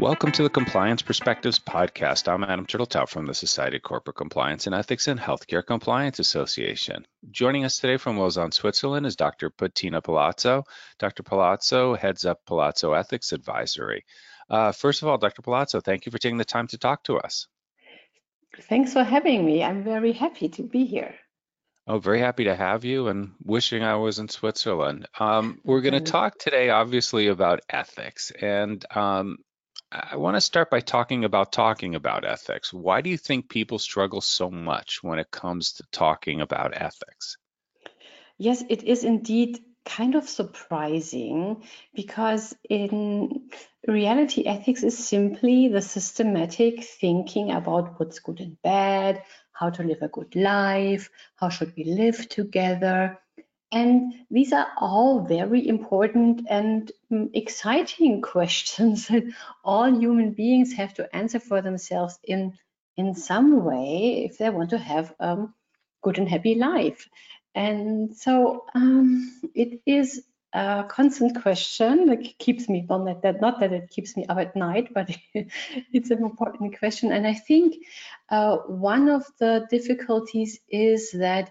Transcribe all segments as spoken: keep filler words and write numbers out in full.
Welcome to the Compliance Perspectives podcast. I'm Adam Turteltaub from the Society of Corporate Compliance and Ethics and Healthcare Compliance Association. Joining us today from Lausanne, Switzerland is Doctor Bettina Palazzo. Doctor Palazzo heads up Palazzo Ethics Advisory. Uh, first of all, Doctor Palazzo, thank you for taking the time to talk to us. Thanks for having me. I'm very happy to be here. Oh, very happy to have you and wishing I was in Switzerland. Um, we're going to talk today, obviously, about ethics. And um, I want to start by talking about talking about ethics. Why do you think people struggle so much when it comes to talking about ethics? Yes, it is indeed kind of surprising because in reality, ethics is simply the systematic thinking about what's good and bad, how to live a good life, how should we live together. And these are all very important and um, exciting questions that all human beings have to answer for themselves in, in some way if they want to have a good and happy life. And so um, it is a constant question that keeps me, well, not that, not that it keeps me up at night, but it's an important question. And I think uh, one of the difficulties is that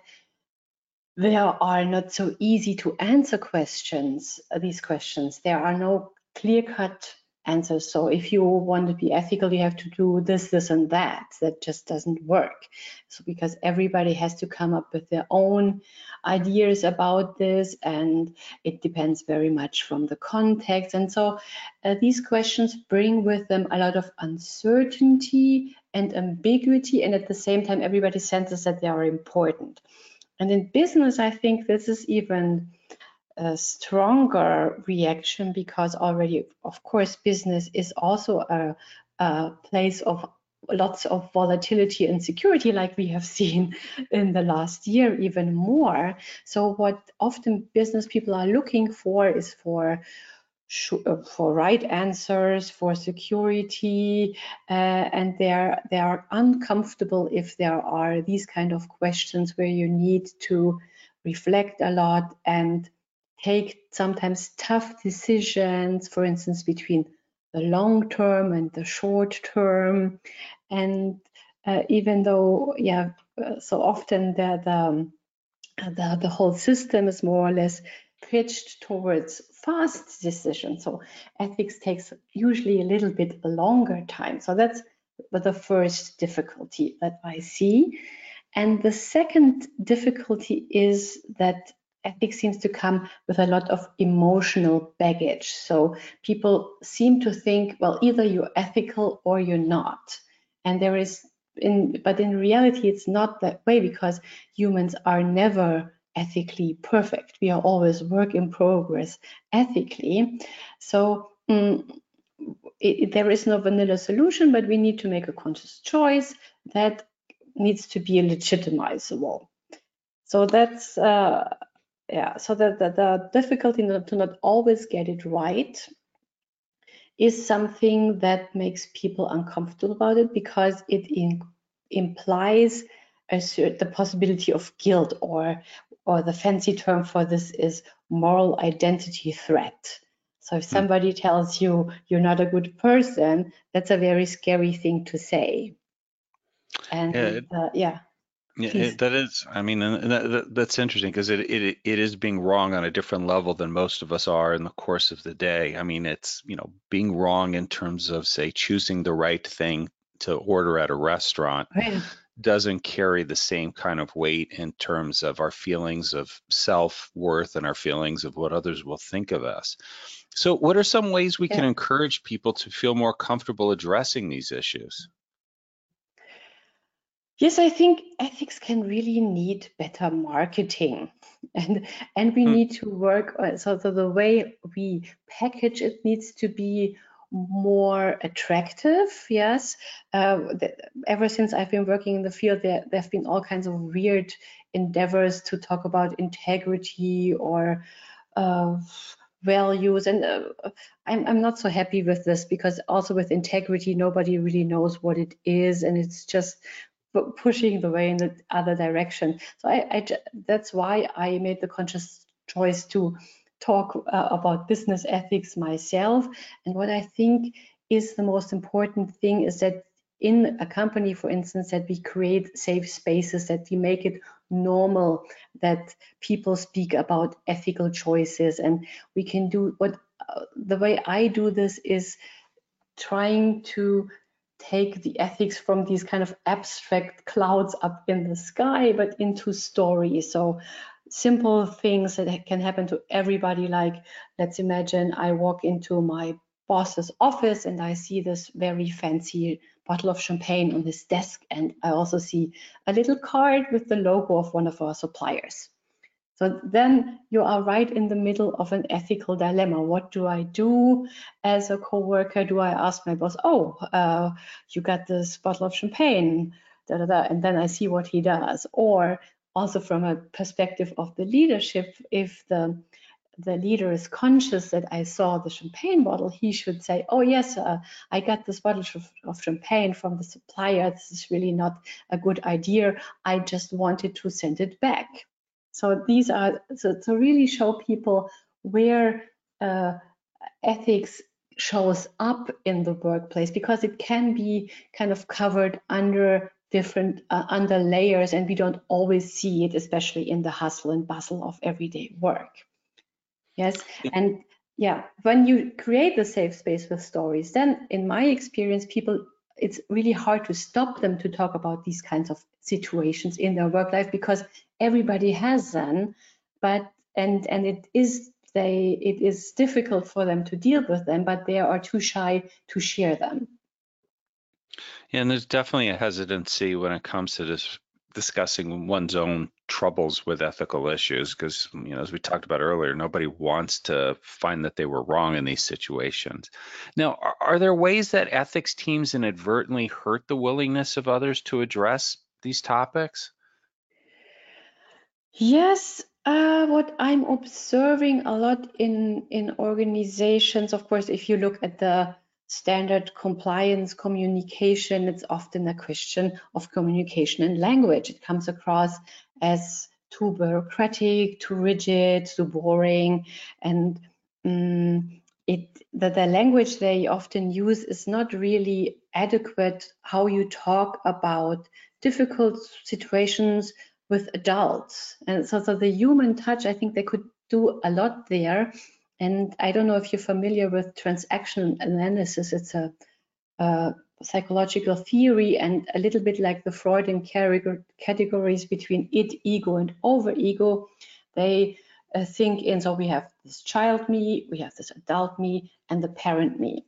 there are not so easy to answer questions, these questions. There are no clear-cut answers. So if you want to be ethical, you have to do this, this, and that. That just doesn't work. So because everybody has to come up with their own ideas about this, and it depends very much from the context. And so uh, these questions bring with them a lot of uncertainty and ambiguity, and at the same time, everybody senses that they are important. And in business, I think this is even a stronger reaction because already, of course, business is also a, a place of lots of volatility and security, like we have seen in the last year, even more. So what often business people are looking for is for for right answers, for security, uh, and they're they are uncomfortable if there are these kind of questions where you need to reflect a lot and take sometimes tough decisions, for instance, between the long term and the short term. And uh, even though, yeah, so often the, the the the whole system is more or less pitched towards fast decisions. So ethics takes usually a little bit longer time. So that's the first difficulty that I see. And the second difficulty is that ethics seems to come with a lot of emotional baggage. So people seem to think, well, either you're ethical or you're not. And there is in, but in reality, it's not that way because humans are never ethically perfect. We are always work in progress ethically. So um, it, there is no vanilla solution, but we need to make a conscious choice that needs to be legitimizable. So that's uh, yeah. So the, the, the difficulty not, to not always get it right is something that makes people uncomfortable about it because it in, implies a, the possibility of guilt, or or the fancy term for this is moral identity threat. So if somebody hmm. tells you you're not a good person, that's a very scary thing to say. And yeah, it, uh, yeah. yeah it, that is, I mean, and that, that's interesting because it, it it is being wrong on a different level than most of us are in the course of the day. I mean, it's, you know, being wrong in terms of, say, choosing the right thing to order at a restaurant. Right. Doesn't carry the same kind of weight in terms of our feelings of self-worth and our feelings of what others will think of us. So what are some ways we yeah. can encourage people to feel more comfortable addressing these issues? Yes, I think ethics can really need better marketing, and and we hmm. need to work on, so the, the way we package it needs to be more attractive. Yes, uh, the, ever since I've been working in the field, there there have been all kinds of weird endeavors to talk about integrity or uh, values, and uh, I'm I'm not so happy with this because also with integrity, nobody really knows what it is, and it's just pushing the way in the other direction. So I, I that's why I made the conscious choice to talk uh, about business ethics myself. And what I think is the most important thing is that in a company, for instance, that we create safe spaces, that we make it normal, that people speak about ethical choices. And we can do what uh, the way I do this is trying to take the ethics from these kind of abstract clouds up in the sky, but into stories. So simple things that can happen to everybody, like let's imagine I walk into my boss's office and I see this very fancy bottle of champagne on his desk, and I also see a little card with the logo of one of our suppliers. So then you are right in the middle of an ethical dilemma. What do I do as a coworker? Do I ask my boss, oh, uh, you got this bottle of champagne, da, da, da, and then I see what he does? Or also from a perspective of the leadership, if the the leader is conscious that I saw the champagne bottle, he should say, oh yes, uh, I got this bottle of, of champagne from the supplier. This is really not a good idea. I just wanted to send it back. So these are, so to really show people where uh, ethics shows up in the workplace, because it can be kind of covered under different, uh, under layers, and we don't always see it, especially in the hustle and bustle of everyday work. Yes, and yeah, when you create the safe space with stories, then in my experience, people, it's really hard to stop them to talk about these kinds of situations in their work life, because everybody has them, but and and it is they it is difficult for them to deal with them, but they are too shy to share them. Yeah, and there's definitely a hesitancy when it comes to this discussing one's own troubles with ethical issues, because, you know, as we talked about earlier, nobody wants to find that they were wrong in these situations. Now, are, are there ways that ethics teams inadvertently hurt the willingness of others to address these topics? Yes, uh, what I'm observing a lot in in organizations, of course, if you look at the standard compliance communication, it's often a question of communication and language. It comes across as too bureaucratic, too rigid, too boring, and um, it that the language they often use is not really adequate. How you talk about difficult situations with adults, and so, so the human touch, I think they could do a lot there. And I don't know if you're familiar with transaction analysis. It's a, a psychological theory, and a little bit like the Freudian categories between id, ego, and overego. They uh, think in, so we have this child me, we have this adult me, and the parent me.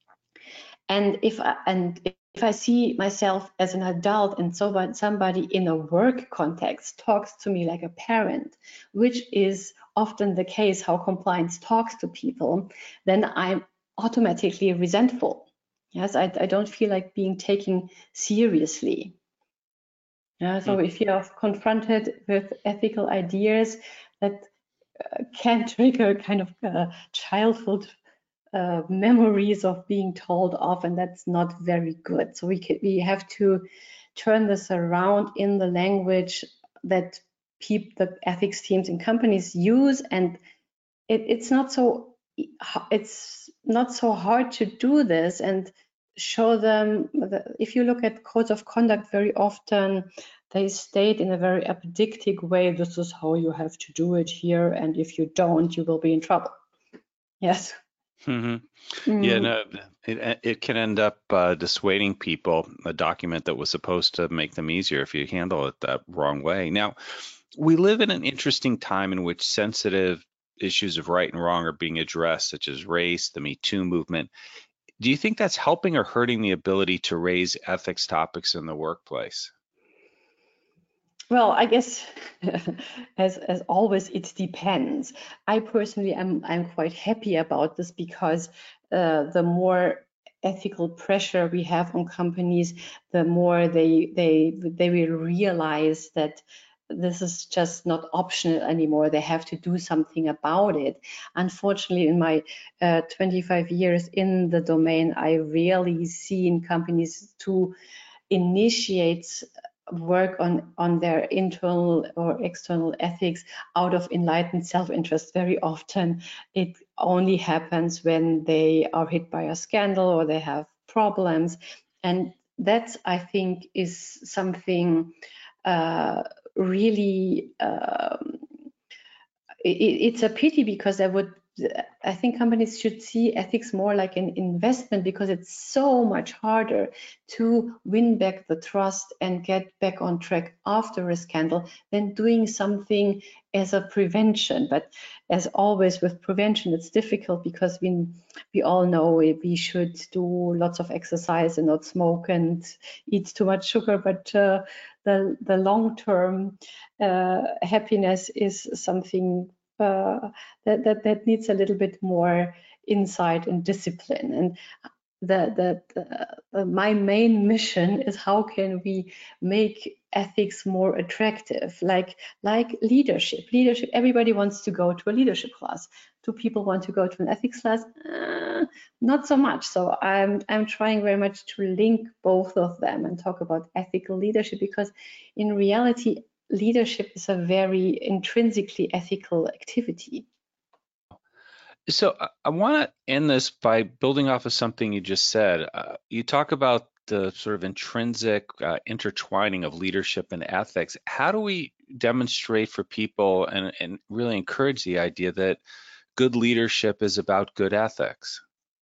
And if I, and if I see myself as an adult and so somebody in a work context talks to me like a parent, which is often the case how compliance talks to people, then I'm automatically resentful. Yes, I, I don't feel like being taken seriously. Yeah, so mm. if you are confronted with ethical ideas that uh, can trigger kind of uh, childhood uh, memories of being told off, and that's not very good. So we can, we have to turn this around in the language that people, the ethics teams in companies use, and it, it's not so it's not so hard to do this, and show them that if you look at codes of conduct, very often they state in a very apodictic way, this is how you have to do it here, and if you don't, you will be in trouble. Yes. Mm-hmm. Mm. Yeah, no, it, it can end up uh, dissuading people, a document that was supposed to make them easier if you handle it that wrong way. Now, we live in an interesting time in which sensitive issues of right and wrong are being addressed, such as race, the Me Too movement. Do you think that's helping or hurting the ability to raise ethics topics in the workplace? Well, I guess as as always, it depends. I personally am I'm quite happy about this, because uh, the more ethical pressure we have on companies, the more they they they will realize that this is just not optional anymore. They have to do something about it. Unfortunately, in my uh, twenty-five years in the domain, I rarely seen companies to initiate work on on their internal or external ethics out of enlightened self-interest. Very often it only happens when they are hit by a scandal or they have problems, and that, I think, is something uh, really um, it, it's a pity, because I would I think companies should see ethics more like an investment, because it's so much harder to win back the trust and get back on track after a scandal than doing something as a prevention. But as always with prevention, it's difficult, because we we all know we should do lots of exercise and not smoke and eat too much sugar, but uh, the the long-term uh, happiness is something uh, that, that that needs a little bit more insight and discipline. And the, the, the, the my main mission is, how can we make ethics more attractive, like like leadership leadership everybody wants to go to a leadership class. Do people want to go to an ethics class? Uh, not so much. So i'm i'm trying very much to link both of them and talk about ethical leadership, because in reality leadership is a very intrinsically ethical activity. So I, I want to end this by building off of something you just said. Uh, you talk about the sort of intrinsic uh, intertwining of leadership and ethics. How do we demonstrate for people and, and really encourage the idea that good leadership is about good ethics?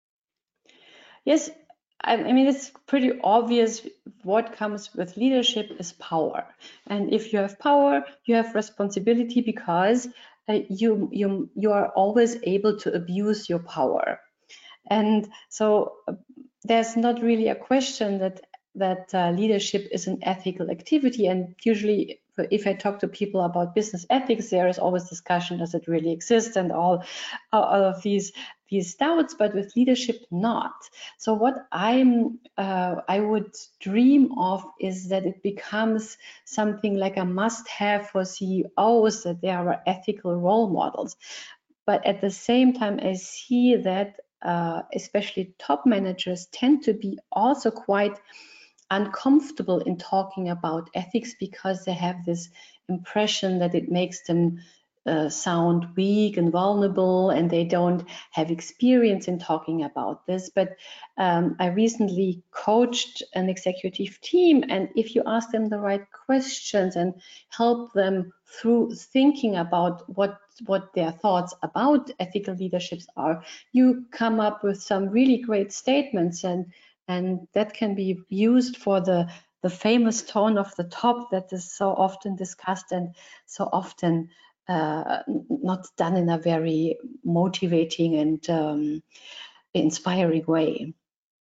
Yes, I, I mean, it's pretty obvious. What comes with leadership is power. And if you have power, you have responsibility, because uh, you, you, you are always able to abuse your power. And so uh, there's not really a question that that uh, leadership is an ethical activity. And usually, if I talk to people about business ethics, there is always discussion: does it really exist, and all, all of these these doubts. But with leadership, not. So what I'm uh, I would dream of is that it becomes something like a must-have for C E Os, that there are ethical role models. But at the same time, I see that uh, especially top managers tend to be also quite uncomfortable in talking about ethics, because they have this impression that it makes them uh, sound weak and vulnerable, and they don't have experience in talking about this. But um, I recently coached an executive team, and if you ask them the right questions and help them through thinking about what what their thoughts about ethical leaderships are, you come up with some really great statements, and and that can be used for the the famous tone of the top that is so often discussed and so often uh, not done in a very motivating and um, inspiring way.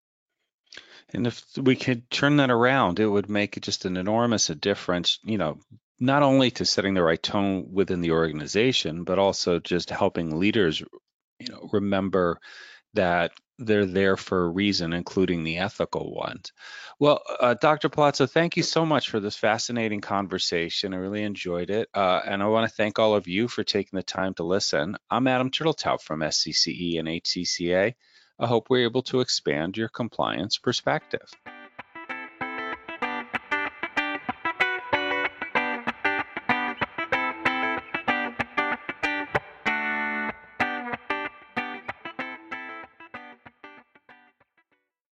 And if we could turn that around, it would make just an enormous difference, you know, not only to setting the right tone within the organization, but also just helping leaders, you know, remember that they're there for a reason, including the ethical ones. Well, uh, Doctor Palazzo, thank you so much for this fascinating conversation. I really enjoyed it. Uh, and I want to thank all of you for taking the time to listen. I'm Adam Turteltaub from S C C E and H C C A. I hope we're able to expand your compliance perspective.